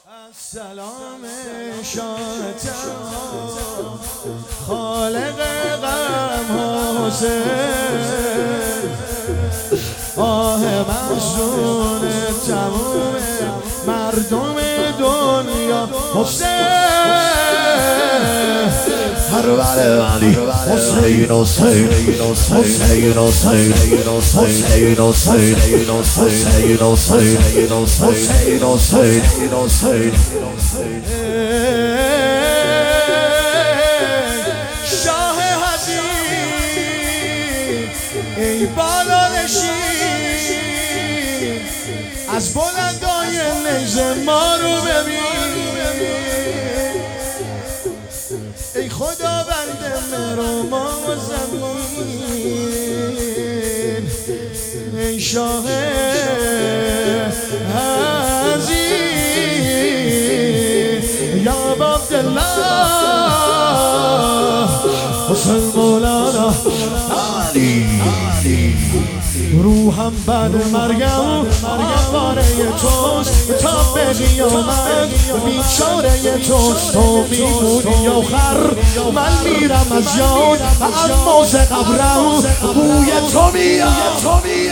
سلام شاه تمام خالق غم حسین آه محزون تمام مردم دنیا حسین هر بله علی حسین حسین حسین حسین حسین حسین حسین حسین حسین حسین شاه حزین ای بالا نشین از بلندای نیزه ما رو ببین ای خداوند مهربان و زمین ای شاه عزیز یا عبدالله حسین مولانا علی روحم بعد مرگم آواره توست تا به قیامت بیچاره توست تو میمونی آخر من میرم از یاد اما ز قبرم بوی تو میاد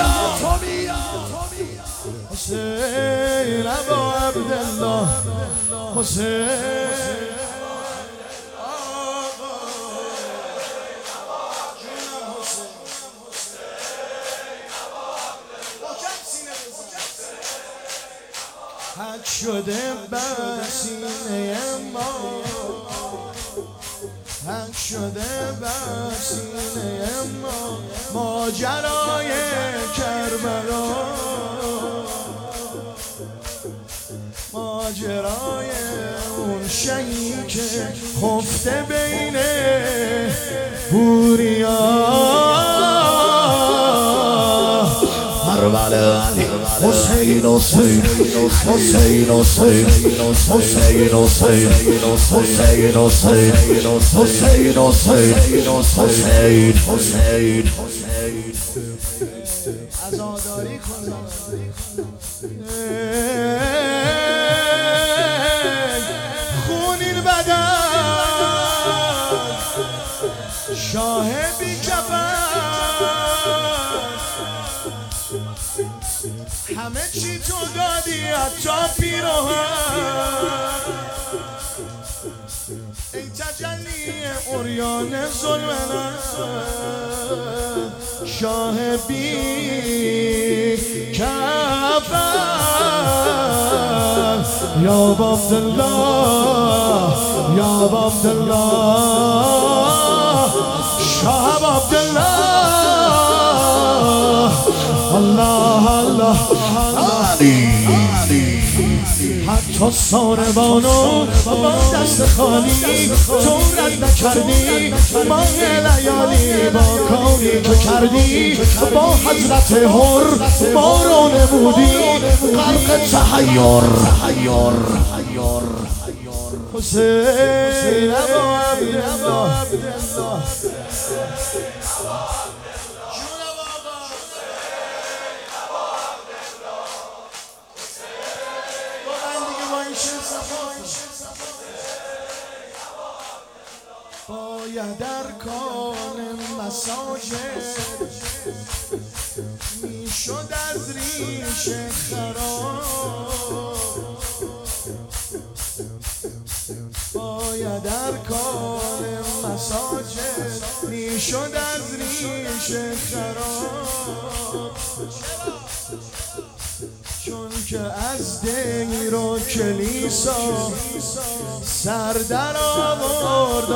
حسین ابا عبدالله حسین حک شده بر سینه ما حک شده بر سینه ما ماجرای کربلا ماجرای اون شهید که خفته بین بوریا بله علی حسین حسین حسین حسین حسین حسین حسین حسین حسین حسین حسین عزاداری کن خونین بدن شاه بی کفن همه چی تو دادی حتی پیراهن ای تجلی عریان ظلمنا شاه بی کفن یا عبدالله یا عبدالله شاه عبدالله الله الله علی حتی ساربانو با دست خالی تو رد نکردی ماه لیالی با کاری که کردی با حضرت حر ما رو نمودی غرق تحیر حسین ابا عبدالله باید ارکان مساجد میشد از ریش خراب باید ارکان مساجد میشد از ریش خراب چون که از دیر و کلیسا سر در آورد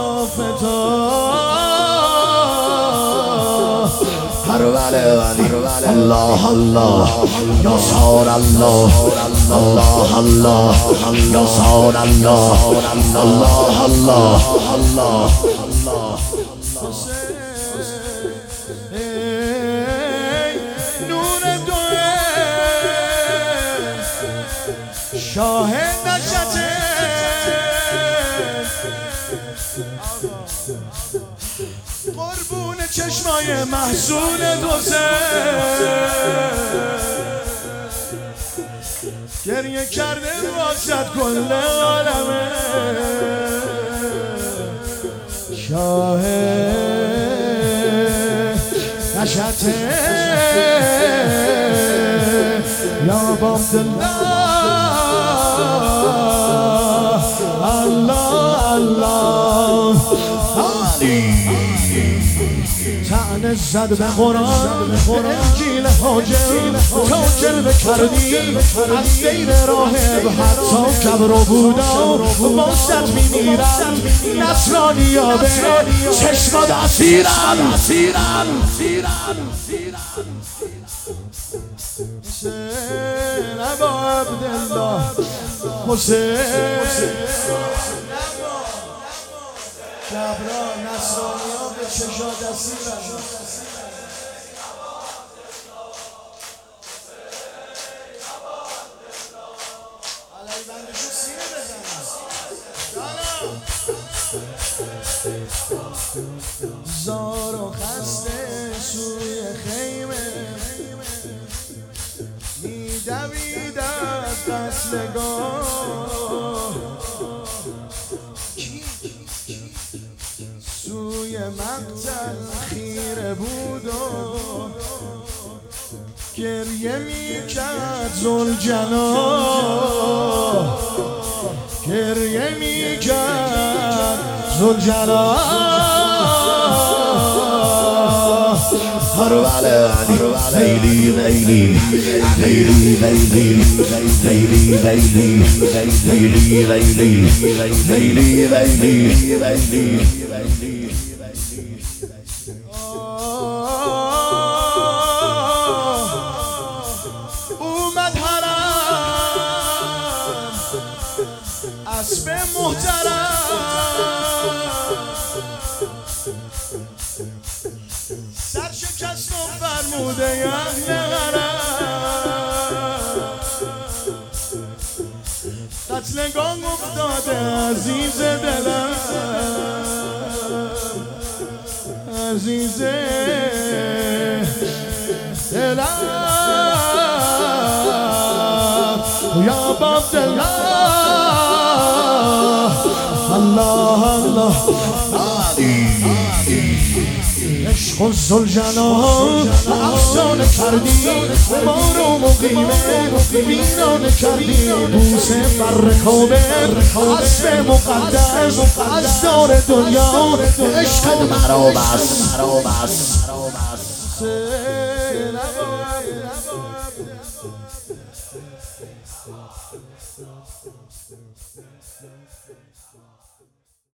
آفتاب هر بله علی الله الله یا سار الله الله الله یا سار الله الله الله الله شاه نشته قربون چشمای محزون دوزه گریه کرده واسد کل عالمه شاه نشته یا عبدالله الله الله طعنه زد به قرآن انجیل هاجر تا جلوه کردی از دیر راهب حتی کبر بودا واسط میمیرن نصرانی ها به چشمات اسیرن حسین ابا عبدالله حسین کبرا نصرانی ها به چشمات اسیرن زار و خسته سوی خیمه میدوید از قتلگاه سوی مقتل خیره بود و گریه میکرد ذوالجلال گریه میکرد ذوالجلال لیلی لیلی لیلی لیلی لیلی لیلی لیلی لیلی اومد حرم اسب محترم سرشکست و فرموده اهل حرم قتلگاه افتاده عزیز دلم عزیز دلم یا عبدالله الله الله عشق و ذوالجلال افسانه کردی ما رو مقیمه ویرانه کردی بوسه بر رکابه اسب مقدس از دار دنیا عشق مرا بس